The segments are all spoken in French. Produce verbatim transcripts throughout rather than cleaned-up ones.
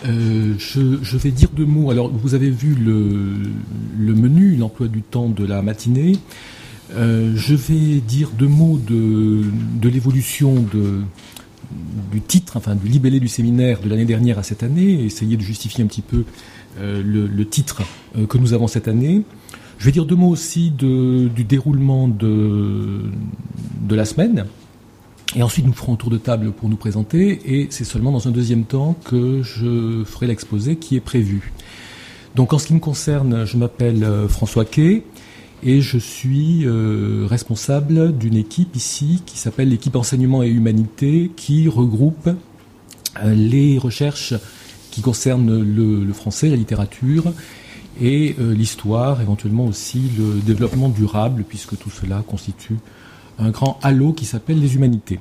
Euh, je, je vais dire deux mots. Alors, vous avez vu le, le menu, l'emploi du temps de la matinée. Euh, je vais dire deux mots de, de l'évolution de, du titre, enfin du libellé du séminaire de l'année dernière à cette année, essayer de justifier un petit peu euh, le, le titre euh, que nous avons cette année. Je vais dire deux mots aussi de, du déroulement de, de la semaine. Et ensuite, nous ferons un tour de table pour nous présenter, et c'est seulement dans un deuxième temps que je ferai l'exposé qui est prévu. Donc, en ce qui me concerne, je m'appelle François Quay, et je suis euh, responsable d'une équipe ici qui s'appelle l'équipe Enseignement et Humanité, qui regroupe euh, les recherches qui concernent le, le français, la littérature, et euh, l'histoire, éventuellement aussi le développement durable, puisque tout cela constitue un grand halo qui s'appelle les humanités.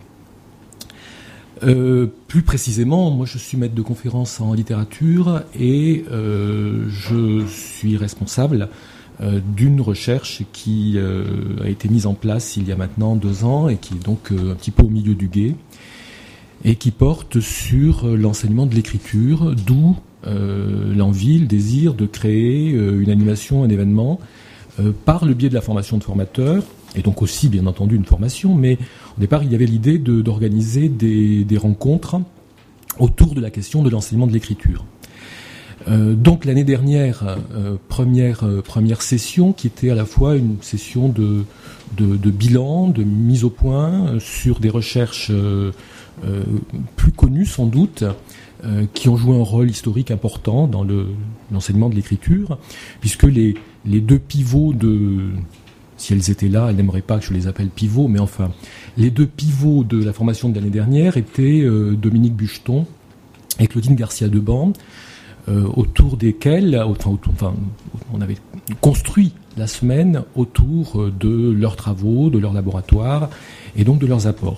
Euh, plus précisément, moi je suis maître de conférences en littérature et euh, je suis responsable euh, d'une recherche qui euh, a été mise en place il y a maintenant deux ans et qui est donc euh, un petit peu au milieu du gué et qui porte sur euh, l'enseignement de l'écriture, d'où euh, l'envie, le désir de créer euh, une animation, un événement euh, par le biais de la formation de formateurs, et donc aussi, bien entendu, une formation, mais au départ, il y avait l'idée de, d'organiser des, des rencontres autour de la question de l'enseignement de l'écriture. Euh, donc, l'année dernière, euh, première, euh, première session, qui était à la fois une session de, de, de bilan, de mise au point euh, sur des recherches euh, euh, plus connues, sans doute, euh, qui ont joué un rôle historique important dans le, l'enseignement de l'écriture, puisque les, les deux pivots de... Si elles étaient là, elles n'aimeraient pas que je les appelle pivots, mais enfin, les deux pivots de la formation de l'année dernière étaient euh, Dominique Bucheton et Claudine Garcia-Deban, euh, autour desquels, enfin, autour, enfin, on avait construit la semaine autour de leurs travaux, de leurs laboratoires et donc de leurs apports.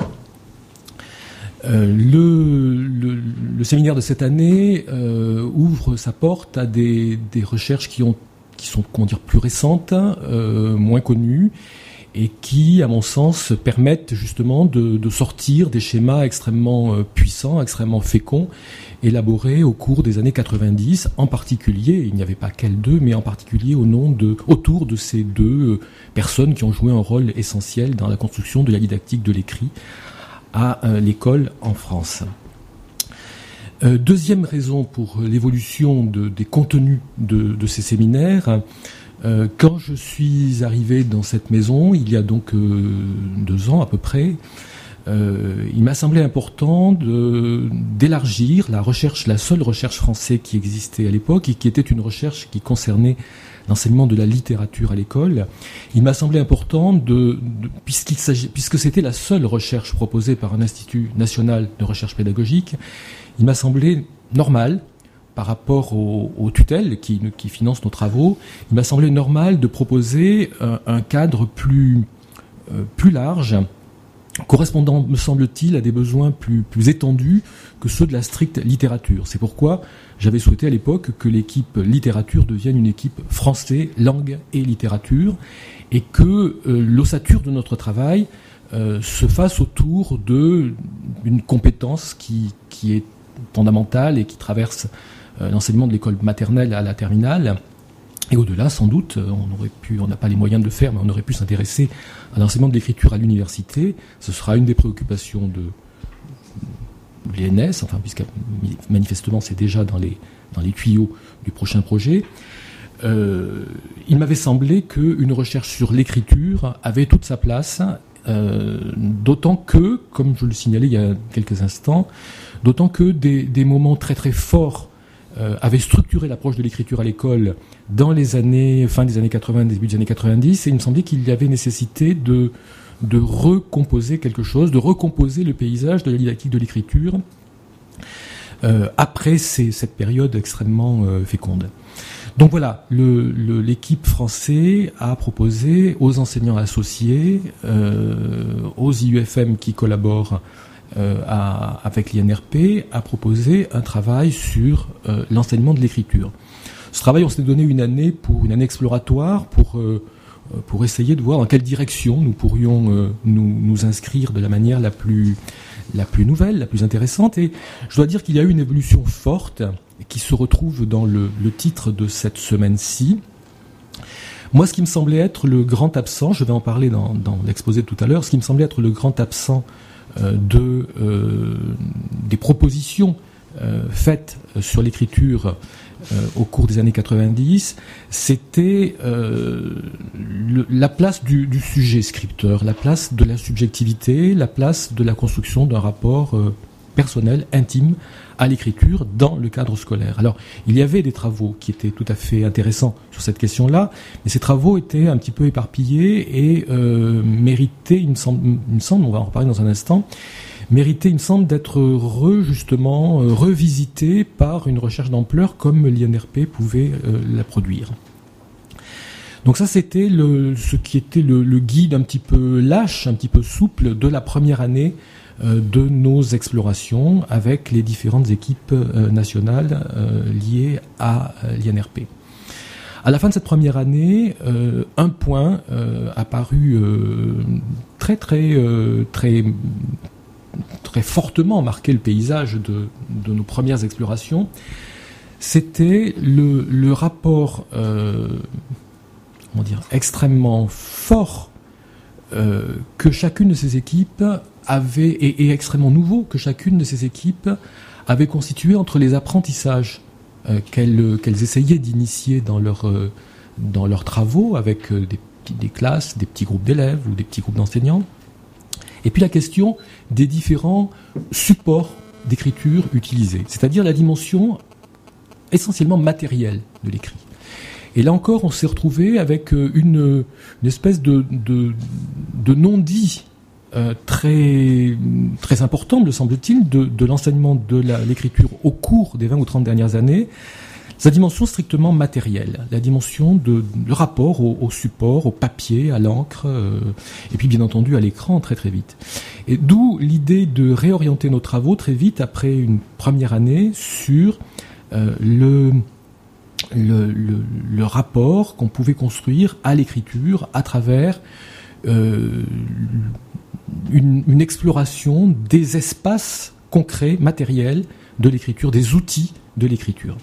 Euh, le, le, le séminaire de cette année euh, ouvre sa porte à des, des recherches qui ont qui sont, comment dire, plus récentes, euh, moins connues, et qui, à mon sens, permettent justement de, de sortir des schémas extrêmement euh, puissants, extrêmement féconds, élaborés au cours des années quatre-vingt-dix, en particulier, il n'y avait pas qu'elles deux, mais en particulier au nom de, autour de ces deux euh, personnes qui ont joué un rôle essentiel dans la construction de la didactique de l'écrit à euh, l'école en France. Euh, deuxième raison pour l'évolution de, des contenus de, de ces séminaires, euh, quand je suis arrivé dans cette maison, il y a donc euh, deux ans à peu près, euh, il m'a semblé important de, d'élargir la recherche, la seule recherche française qui existait à l'époque et qui était une recherche qui concernait l'enseignement de la littérature à l'école. Il m'a semblé important de, de puisqu'il s'agit, puisque c'était la seule recherche proposée par un institut national de recherche pédagogique, il m'a semblé normal, par rapport aux, aux tutelles qui, qui financent nos travaux, il m'a semblé normal de proposer un, un cadre plus, euh, plus large, correspondant, me semble-t-il, à des besoins plus, plus étendus que ceux de la stricte littérature. C'est pourquoi j'avais souhaité à l'époque que l'équipe littérature devienne une équipe français, langue et littérature, et que euh, l'ossature de notre travail euh, se fasse autour de, d'une compétence qui, qui est fondamentale et qui traverse euh, l'enseignement de l'école maternelle à la terminale. Et au-delà, sans doute, on aurait pu, on n'a pas les moyens de le faire, mais on aurait pu s'intéresser à l'enseignement de l'écriture à l'université. Ce sera une des préoccupations de l'E N S, enfin, puisque manifestement c'est déjà dans les, dans les tuyaux du prochain projet. Euh, il m'avait semblé qu'une recherche sur l'écriture avait toute sa place, euh, d'autant que, comme je le signalais il y a quelques instants, d'autant que des, des moments très très forts euh, avaient structuré l'approche de l'écriture à l'école dans les années, fin des années quatre-vingts, début des années quatre-vingt-dix, et il me semblait qu'il y avait nécessité de, de recomposer quelque chose, de recomposer le paysage de la didactique de l'écriture euh, après ces, cette période extrêmement euh, féconde. Donc voilà, le, le, l'équipe française a proposé aux enseignants associés, euh, aux I U F M qui collaborent euh, à, avec l'I N R P, a proposé un travail sur euh, l'enseignement de l'écriture. Ce travail, on s'est donné une année pour une année exploratoire pour euh, pour essayer de voir dans quelle direction nous pourrions euh, nous, nous inscrire de la manière la plus la plus nouvelle, la plus intéressante. Et je dois dire qu'il y a eu une évolution forte qui se retrouve dans le, le titre de cette semaine-ci. Moi, ce qui me semblait être le grand absent, je vais en parler dans, dans l'exposé de tout à l'heure, ce qui me semblait être le grand absent euh, de, euh, des propositions euh, faites sur l'écriture euh, au cours des années quatre-vingt-dix, c'était euh, le, la place du, du sujet scripteur, la place de la subjectivité, la place de la construction d'un rapport euh, personnel, intime, à l'écriture dans le cadre scolaire. Alors, il y avait des travaux qui étaient tout à fait intéressants sur cette question-là, mais ces travaux étaient un petit peu éparpillés et euh, méritaient, il me semble, il me semble, on va en reparler dans un instant, méritaient, il me semble, d'être re, justement, euh, revisités par une recherche d'ampleur comme l'I N R P pouvait euh, la produire. Donc ça, c'était le, ce qui était le, le guide un petit peu lâche, un petit peu souple de la première année de nos explorations avec les différentes équipes euh, nationales euh, liées à euh, l'I N R P. À la fin de cette première année, euh, un point euh, a paru euh, très très euh, très très fortement marquer le paysage de, de nos premières explorations. C'était le, le rapport, euh, comment dire, extrêmement fort euh, que chacune de ces équipes avait, et, et extrêmement nouveau, que chacune de ces équipes avait constitué entre les apprentissages euh, qu'elles, qu'elles essayaient d'initier dans, leur, euh, dans leurs travaux avec euh, des, des classes, des petits groupes d'élèves ou des petits groupes d'enseignants, et puis la question des différents supports d'écriture utilisés, c'est-à-dire la dimension essentiellement matérielle de l'écrit. Et là encore, on s'est retrouvé avec une, une espèce de, de, de non-dit Euh, très, très important, me semble-t-il, de, de l'enseignement de la, l'écriture au cours des vingt ou trente dernières années, sa dimension strictement matérielle, la dimension de le rapport au, au support, au papier, à l'encre, euh, et puis bien entendu à l'écran très très vite. Et d'où l'idée de réorienter nos travaux très vite après une première année sur euh, le, le, le, le rapport qu'on pouvait construire à l'écriture à travers euh, Une, une exploration des espaces concrets, matériels de l'écriture, des outils de l'écriture.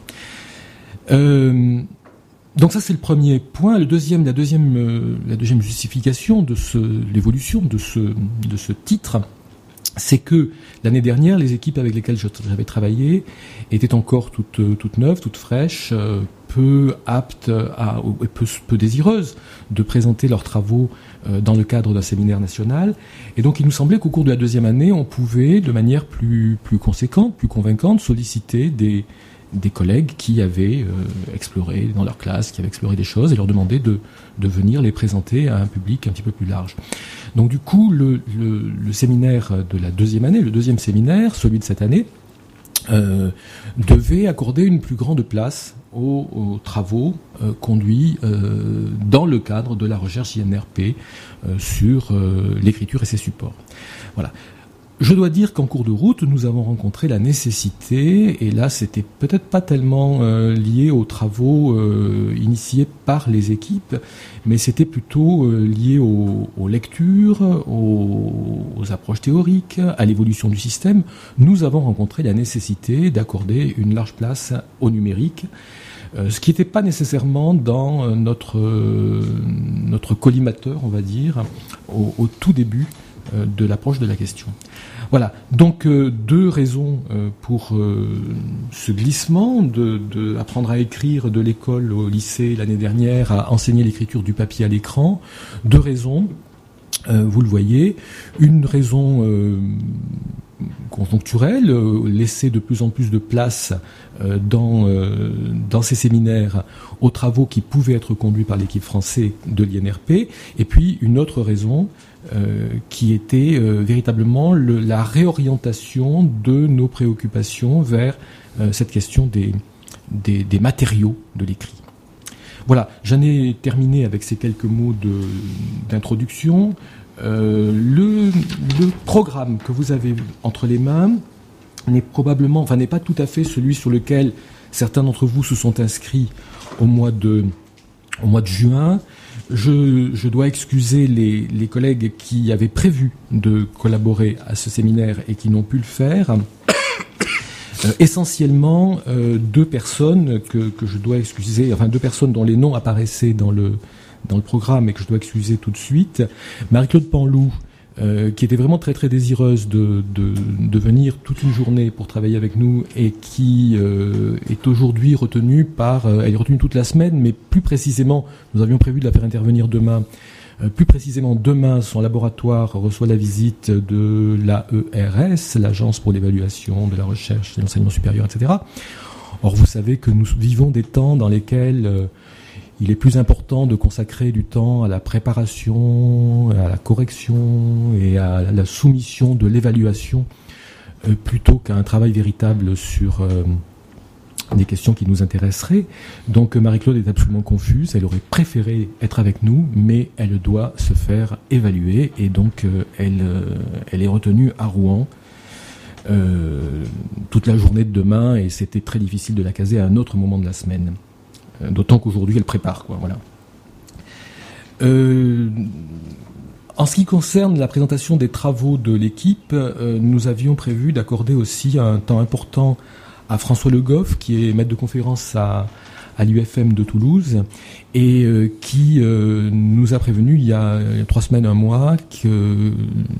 Euh, donc ça c'est le premier point. Le deuxième, la deuxième, euh, la deuxième justification de ce, l'évolution de ce, de ce titre, c'est que l'année dernière, les équipes avec lesquelles j'avais travaillé étaient encore toutes, toutes neuves, toutes fraîches, euh, peu aptes à, peu, peu désireuses de présenter leurs travaux euh, dans le cadre d'un séminaire national. Et donc il nous semblait qu'au cours de la deuxième année, on pouvait, de manière plus, plus conséquente, plus convaincante, solliciter des, des collègues qui avaient euh, exploré dans leur classe, qui avaient exploré des choses, et leur demander de, de venir les présenter à un public un petit peu plus large. Donc du coup, le, le, le séminaire de la deuxième année, le deuxième séminaire, celui de cette année, euh, devait accorder une plus grande place aux, aux travaux euh, conduits euh, dans le cadre de la recherche I N R P euh, sur euh, l'écriture et ses supports. Voilà. Je dois dire qu'en cours de route, nous avons rencontré la nécessité, et là c'était peut-être pas tellement euh, lié aux travaux euh, initiés par les équipes, mais c'était plutôt euh, lié aux, aux lectures, aux, aux approches théoriques, à l'évolution du système. Nous avons rencontré la nécessité d'accorder une large place au numérique, euh, ce qui n'était pas nécessairement dans notre, euh, notre collimateur, on va dire, au, au tout début de l'approche de la question. Voilà, donc euh, deux raisons euh, pour euh, ce glissement de, de apprendre à écrire de l'école au lycée l'année dernière à enseigner l'écriture du papier à l'écran. Deux raisons, euh, vous le voyez. Une raison euh, conjoncturelle, euh, laisser de plus en plus de place euh, dans, euh, dans ces séminaires aux travaux qui pouvaient être conduits par l'équipe française de l'I N R P. Et puis une autre raison, Euh, qui était euh, véritablement le, la réorientation de nos préoccupations vers euh, cette question des, des, des matériaux de l'écrit. Voilà, j'en ai terminé avec ces quelques mots de, d'introduction. Euh, le, le programme que vous avez entre les mains n'est probablement, enfin n'est pas tout à fait celui sur lequel certains d'entre vous se sont inscrits au mois de, au mois de juin. Je, je dois excuser les, les collègues qui avaient prévu de collaborer à ce séminaire et qui n'ont pu le faire. Euh, essentiellement euh, deux personnes que, que je dois excuser, enfin deux personnes dont les noms apparaissaient dans le dans le programme et que je dois excuser tout de suite. Marie-Claude Panlou, euh, qui était vraiment très très désireuse de, de de venir toute une journée pour travailler avec nous et qui euh, est aujourd'hui retenue par, euh, elle est retenue toute la semaine, mais plus précisément, nous avions prévu de la faire intervenir demain. Plus précisément, demain, son laboratoire reçoit la visite de l'A E R S, l'Agence pour l'évaluation de la recherche et l'enseignement supérieur, et cetera. Or, vous savez que nous vivons des temps dans lesquels euh, il est plus important de consacrer du temps à la préparation, à la correction et à la soumission de l'évaluation euh, plutôt qu'à un travail véritable sur... Euh, des questions qui nous intéresseraient. Donc Marie-Claude est absolument confuse, elle aurait préféré être avec nous, mais elle doit se faire évaluer et donc euh, elle, euh, elle est retenue à Rouen euh, toute la journée de demain et c'était très difficile de la caser à un autre moment de la semaine. Euh, d'autant qu'aujourd'hui elle prépare, quoi, voilà. Euh, en ce qui concerne la présentation des travaux de l'équipe, euh, nous avions prévu d'accorder aussi un temps important à François Le Goff, qui est maître de conférence à, à l'U F M de Toulouse, et euh, qui euh, nous a prévenu il y a trois semaines, un mois, que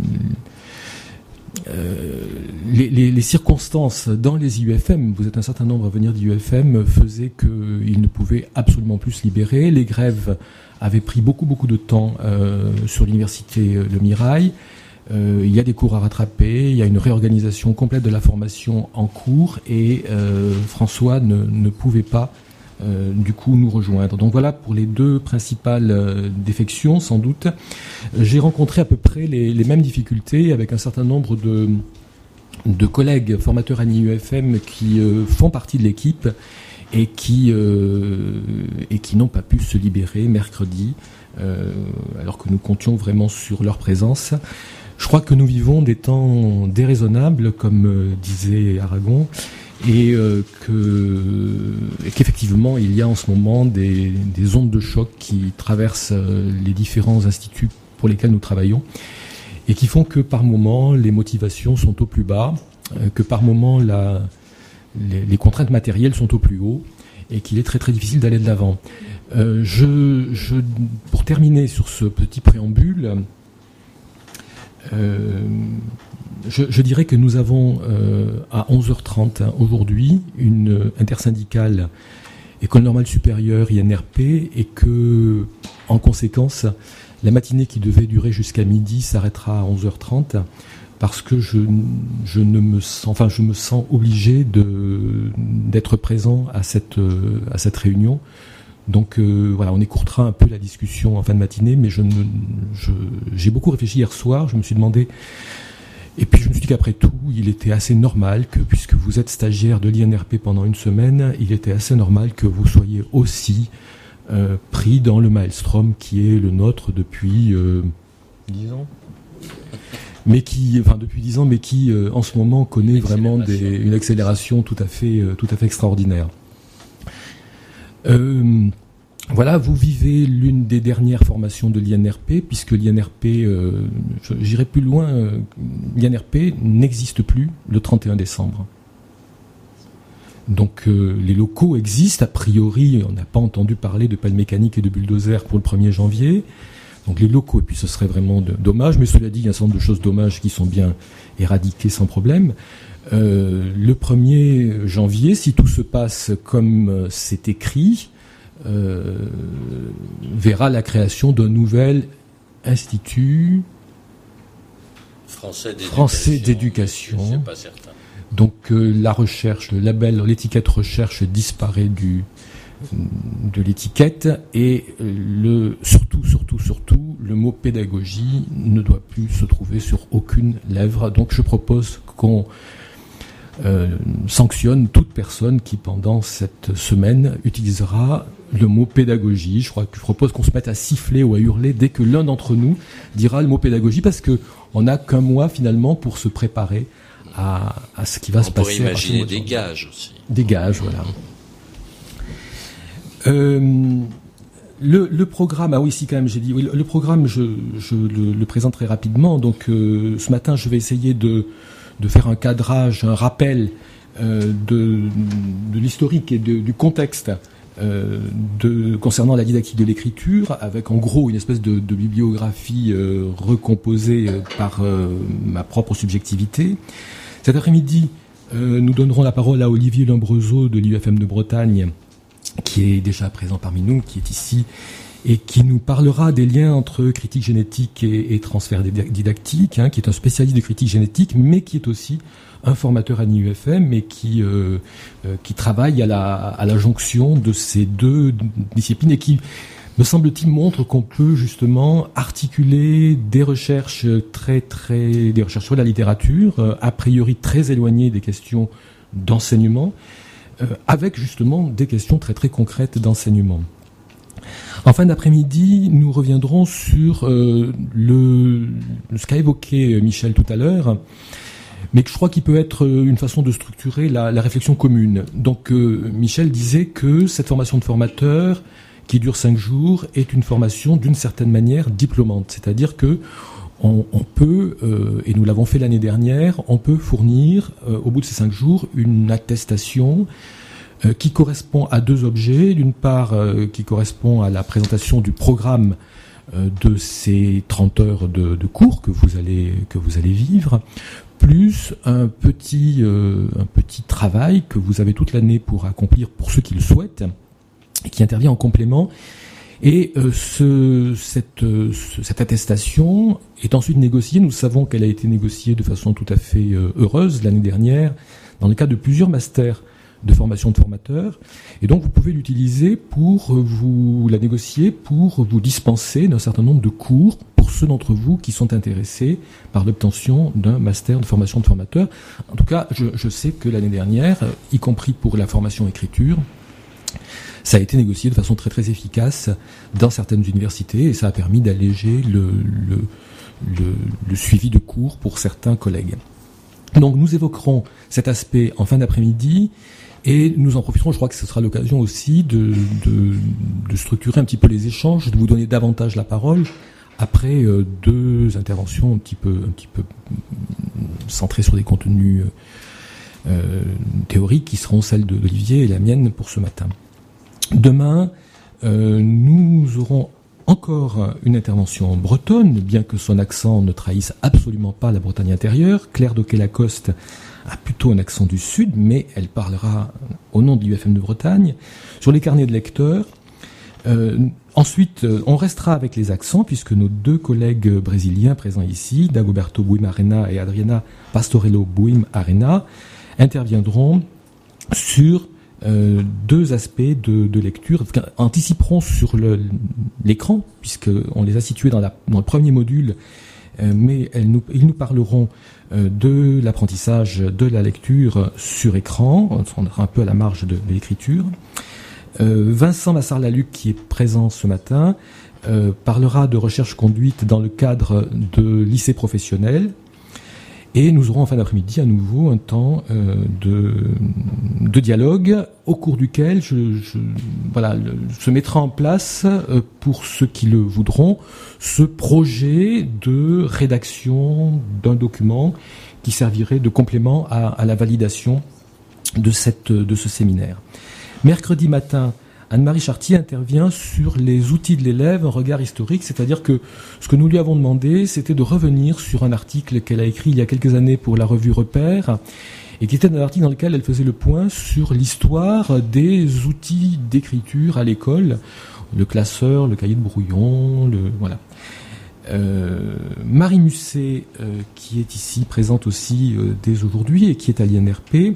euh, les, les, les circonstances dans les I U F M, vous êtes un certain nombre à venir d'I U F M, faisaient qu'ils ne pouvaient absolument plus se libérer. Les grèves avaient pris beaucoup, beaucoup de temps euh, sur l'université Le Mirail. Euh, il y a des cours à rattraper, il y a une réorganisation complète de la formation en cours et euh, François ne, ne pouvait pas euh, du coup nous rejoindre. Donc voilà pour les deux principales euh, défections sans doute. J'ai rencontré à peu près les, les mêmes difficultés avec un certain nombre de, de collègues formateurs à l'I U F M qui euh, font partie de l'équipe et qui, euh, et qui n'ont pas pu se libérer mercredi euh, alors que nous comptions vraiment sur leur présence. Je crois que nous vivons des temps déraisonnables, comme euh, disait Aragon, et euh, que, et qu'effectivement, il y a en ce moment des, des ondes de choc qui traversent euh, les différents instituts pour lesquels nous travaillons, et qui font que par moments, les motivations sont au plus bas, euh, que par moments, la, les, les contraintes matérielles sont au plus haut, et qu'il est très très difficile d'aller de l'avant. Euh, je, je, pour terminer sur ce petit préambule, Euh, je, je dirais que nous avons euh, à onze heures trente hein, aujourd'hui une intersyndicale École normale supérieure I N R P et que, en conséquence, la matinée qui devait durer jusqu'à midi s'arrêtera à onze heures trente parce que je, je ne me sens, enfin, je me sens obligé de, d'être présent à cette, à cette réunion. Donc euh, voilà, on écourtera un peu la discussion en fin de matinée, mais je ne, je, j'ai beaucoup réfléchi hier soir, je me suis demandé, et puis je me suis dit qu'après tout, il était assez normal que, puisque vous êtes stagiaire de l'I N R P pendant une semaine, il était assez normal que vous soyez aussi euh, pris dans le maelstrom qui est le nôtre depuis euh, dix ans. Mais qui, enfin depuis dix ans, mais qui euh, en ce moment connaît vraiment des, une accélération tout à fait, euh, tout à fait extraordinaire. Euh, voilà, vous vivez l'une des dernières formations de l'I N R P, puisque l'I N R P, euh, j'irai plus loin, euh, l'I N R P n'existe plus le trente et un décembre. Donc euh, les locaux existent, a priori, on n'a pas entendu parler de pelle mécanique et de bulldozer pour le premier janvier. Donc les locaux, et puis ce serait vraiment de, dommage, mais cela dit, il y a un certain nombre de choses dommages qui sont bien éradiquées sans problème. Euh, le premier janvier, si tout se passe comme c'est écrit, euh, verra la création d'un nouvel institut français d'éducation. Français d'éducation. C'est pas certain. Donc euh, la recherche, le label, l'étiquette recherche disparaît du de l'étiquette et le surtout, surtout, surtout, le mot pédagogie ne doit plus se trouver sur aucune lèvre. Donc je propose qu'on Euh, sanctionne toute personne qui pendant cette semaine utilisera le mot pédagogie. Je crois que je propose qu'on se mette à siffler ou à hurler dès que l'un d'entre nous dira le mot pédagogie, parce que on n'a qu'un mois finalement pour se préparer à, à ce qui va on se passer. On pourrait imaginer des gages aussi. Des gages, voilà. Euh, le, le programme, ah oui, si quand même j'ai dit, oui, le, le programme, je, je le, le présente très rapidement. Donc euh, ce matin, je vais essayer de de faire un cadrage, un rappel euh, de, de l'historique et de, du contexte euh, de, concernant la didactique de l'écriture, avec en gros une espèce de, de bibliographie euh, recomposée par euh, ma propre subjectivité. Cet après-midi, euh, nous donnerons la parole à Olivier Lombrezeau de l'I U F M de Bretagne, qui est déjà présent parmi nous, qui est ici, et qui nous parlera des liens entre critique génétique et, et transfert didactique, hein, qui est un spécialiste de critique génétique, mais qui est aussi un formateur à l'I U F M, et qui, euh, euh, qui travaille à la, à la jonction de ces deux disciplines, et qui, me semble-t-il, montre qu'on peut justement articuler des recherches très, très, des recherches sur la littérature, euh, a priori très éloignées des questions d'enseignement, euh, avec justement des questions très, très concrètes d'enseignement. En fin d'après-midi, nous reviendrons sur euh, le, ce qu'a évoqué Michel tout à l'heure, mais que je crois qu'il peut être une façon de structurer la, la réflexion commune. Donc euh, Michel disait que cette formation de formateur, qui dure cinq jours, est une formation d'une certaine manière diplômante, c'est-à-dire que on, on peut, euh, et nous l'avons fait l'année dernière, on peut fournir euh, au bout de ces cinq jours une attestation euh, qui correspond à deux objets. D'une part, euh, qui correspond à la présentation du programme euh, de ces trente heures de, de cours que vous allez que vous allez vivre, plus un petit euh, un petit travail que vous avez toute l'année pour accomplir pour ceux qui le souhaitent, et qui intervient en complément. Et euh, ce, cette, euh, cette attestation est ensuite négociée. Nous savons qu'elle a été négociée de façon tout à fait euh, heureuse l'année dernière dans le cadre de plusieurs masters de formation de formateurs. Et donc vous pouvez l'utiliser pour vous la négocier, pour vous dispenser d'un certain nombre de cours pour ceux d'entre vous qui sont intéressés par l'obtention d'un master de formation de formateur. En tout cas, je, je sais que l'année dernière, y compris pour la formation écriture, ça a été négocié de façon très très efficace dans certaines universités, et ça a permis d'alléger le, le, le, le suivi de cours pour certains collègues. Donc nous évoquerons cet aspect en fin d'après-midi, et nous en profiterons, je crois que ce sera l'occasion aussi de, de, de structurer un petit peu les échanges, de vous donner davantage la parole après euh, deux interventions un petit peu, un petit peu centrées sur des contenus euh, théoriques qui seront celles d'Olivier et la mienne pour ce matin. Demain, euh, nous aurons encore une intervention bretonne, bien que son accent ne trahisse absolument pas la Bretagne intérieure. Claire Doquet-Lacoste a plutôt un accent du Sud, mais elle parlera au nom de l'I U F M de Bretagne, sur les carnets de lecteurs. Euh, ensuite, on restera avec les accents, puisque nos deux collègues brésiliens présents ici, Dagoberto Buim-Arena et Adriana Pastorello Buim-Arena, interviendront sur Euh, deux aspects de, de lecture, enfin, anticiperont sur le, l'écran, puisqu'on les a situés dans, la, dans le premier module, euh, mais elles nous, ils nous parleront euh, de l'apprentissage de la lecture sur écran. On sera un peu à la marge de, de l'écriture. Euh, Vincent Massard-Laluc, qui est présent ce matin, euh, parlera de recherche conduite dans le cadre de lycée professionnel. Et nous aurons en fin d'après-midi à nouveau un temps euh, de, de dialogue au cours duquel je, je, voilà, le, se mettra en place, euh, pour ceux qui le voudront, ce projet de rédaction d'un document qui servirait de complément à, à la validation de, cette, de ce séminaire. Mercredi matin, Anne-Marie Chartier intervient sur les outils de l'élève, un regard historique, c'est-à-dire que ce que nous lui avons demandé, c'était de revenir sur un article qu'elle a écrit il y a quelques années pour la revue Repères, et qui était un article dans lequel elle faisait le point sur l'histoire des outils d'écriture à l'école, le classeur, le cahier de brouillon, le voilà. Euh, Marie Musset, euh, qui est ici présente aussi euh, dès aujourd'hui et qui est à l'I N R P,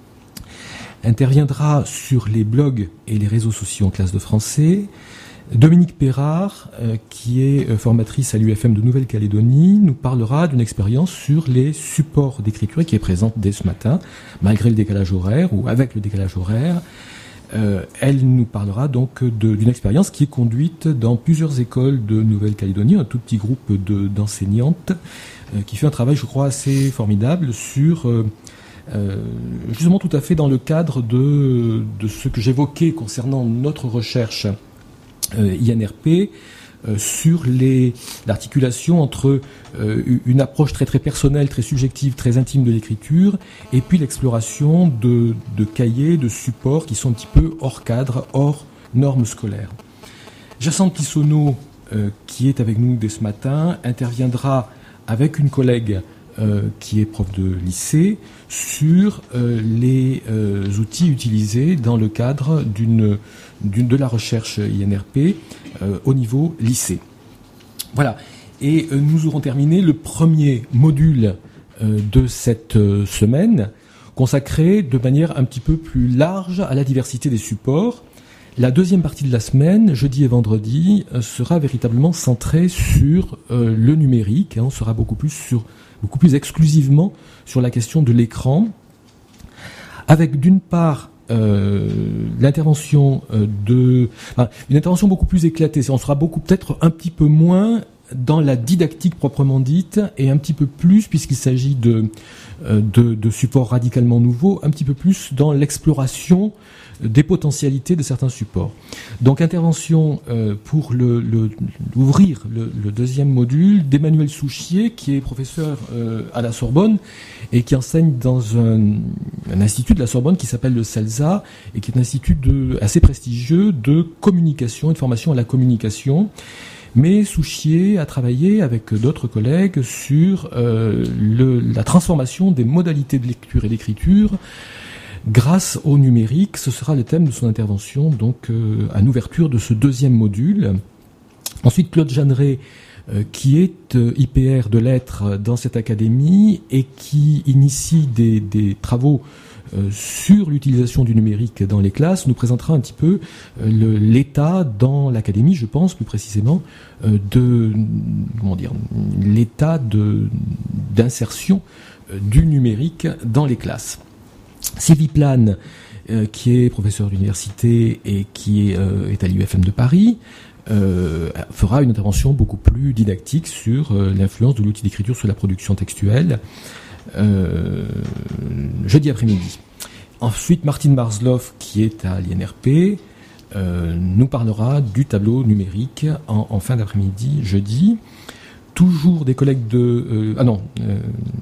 interviendra sur les blogs et les réseaux sociaux en classe de français. Dominique Perrard, euh, qui est euh, formatrice à l'U F M de Nouvelle-Calédonie, nous parlera d'une expérience sur les supports d'écriture et qui est présente dès ce matin, malgré le décalage horaire ou avec le décalage horaire. Euh, elle nous parlera donc de, d'une expérience qui est conduite dans plusieurs écoles de Nouvelle-Calédonie, un tout petit groupe de, d'enseignantes, euh, qui fait un travail, je crois, assez formidable sur... Euh, Euh, justement tout à fait dans le cadre de, de ce que j'évoquais concernant notre recherche euh, I N R P, euh, sur les, l'articulation entre euh, une approche très très personnelle, très subjective, très intime de l'écriture, et puis l'exploration de, de cahiers, de supports qui sont un petit peu hors cadre, hors normes scolaires. Jacinthe Pissonneau, euh, qui est avec nous dès ce matin, interviendra avec une collègue euh, qui est prof de lycée sur euh, les euh, outils utilisés dans le cadre d'une, d'une de la recherche I N R P euh, au niveau lycée. Voilà. Et euh, nous aurons terminé le premier module euh, de cette euh, semaine, consacré de manière un petit peu plus large à la diversité des supports. La deuxième partie de la semaine, jeudi et vendredi, sera véritablement centrée sur euh, le numérique. Hein, on sera beaucoup plus sur, beaucoup plus exclusivement sur la question de l'écran, avec d'une part euh, l'intervention euh, de, enfin, une intervention beaucoup plus éclatée. On sera beaucoup peut-être un petit peu moins dans la didactique proprement dite et un petit peu plus, puisqu'il s'agit de, euh, de, de supports radicalement nouveaux, un petit peu plus dans l'exploration des potentialités de certains supports. Donc intervention euh, pour le, le, ouvrir le, le deuxième module d'Emmanuel Souchier, qui est professeur euh, à la Sorbonne et qui enseigne dans un, un institut de la Sorbonne qui s'appelle le CELSA et qui est un institut de, assez prestigieux de communication et de formation à la communication. Mais Souchier a travaillé avec d'autres collègues sur euh, le, la transformation des modalités de lecture et d'écriture grâce au numérique. Ce sera le thème de son intervention, donc euh, à l'ouverture de ce deuxième module. Ensuite, Claude Jeanneret, euh, qui est euh, I P R de lettres dans cette académie et qui initie des, des travaux euh, sur l'utilisation du numérique dans les classes, nous présentera un petit peu euh, le, l'état dans l'académie, je pense plus précisément, euh, de comment dire, l'état de, d'insertion euh, du numérique dans les classes. Sylvie Plane, euh, qui est professeur d'université et qui est, euh, est à l'I U F M de Paris, euh, fera une intervention beaucoup plus didactique sur euh, l'influence de l'outil d'écriture sur la production textuelle euh, jeudi après-midi. Ensuite, Martine Marzloff, qui est à l'I N R P, euh, nous parlera du tableau numérique en, en fin d'après-midi, jeudi. Toujours des collègues de... Euh, ah non, euh,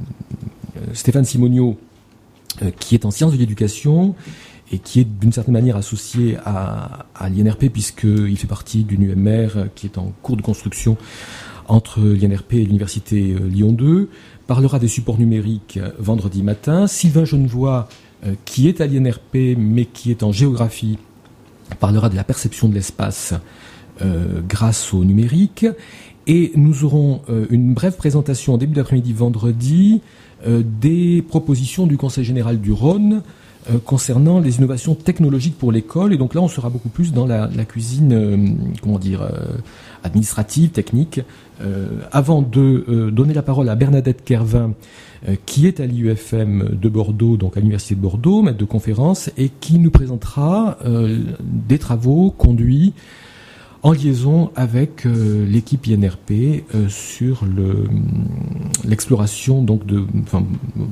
Stéphane Simonio, qui est en sciences de l'éducation et qui est d'une certaine manière associé à, à l'I N R P puisqu'il fait partie d'une U M R qui est en cours de construction entre l'I N R P et l'Université Lyon deux, parlera des supports numériques vendredi matin. Sylvain Genevoix, qui est à l'I N R P mais qui est en géographie, parlera de la perception de l'espace euh, grâce au numérique. Et nous aurons euh, une brève présentation en début d'après-midi vendredi Euh, des propositions du Conseil général du Rhône euh, concernant les innovations technologiques pour l'école. Et donc là, on sera beaucoup plus dans la, la cuisine, euh, comment dire, euh, administrative, technique. Euh, avant de euh, donner la parole à Bernadette Kervin, euh, qui est à l'I U F M de Bordeaux, donc à l'Université de Bordeaux, maître de conférence, et qui nous présentera euh, des travaux conduits en liaison avec euh, l'équipe I N R P euh, sur le, l'exploration donc de, enfin,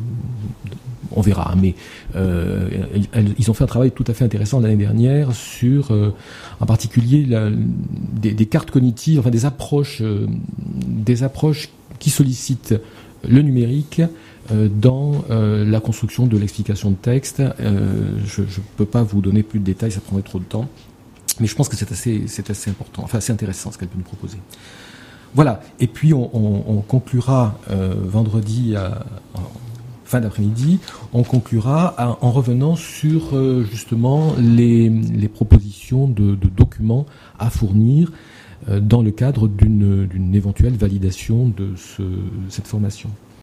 on verra, mais euh, elles, ils ont fait un travail tout à fait intéressant l'année dernière sur, euh, en particulier, la, des, des cartes cognitives, enfin des approches, euh, des approches qui sollicitent le numérique euh, dans euh, la construction de l'explication de texte. Euh, je ne peux pas vous donner plus de détails, ça prendrait trop de temps. Mais je pense que c'est assez, c'est assez important, enfin assez intéressant ce qu'elle peut nous proposer. Voilà. Et puis on, on, on conclura euh, vendredi à, en fin d'après-midi, on conclura à, en revenant sur euh, justement les, les propositions de, de documents à fournir euh, dans le cadre d'une, d'une éventuelle validation de ce, cette formation.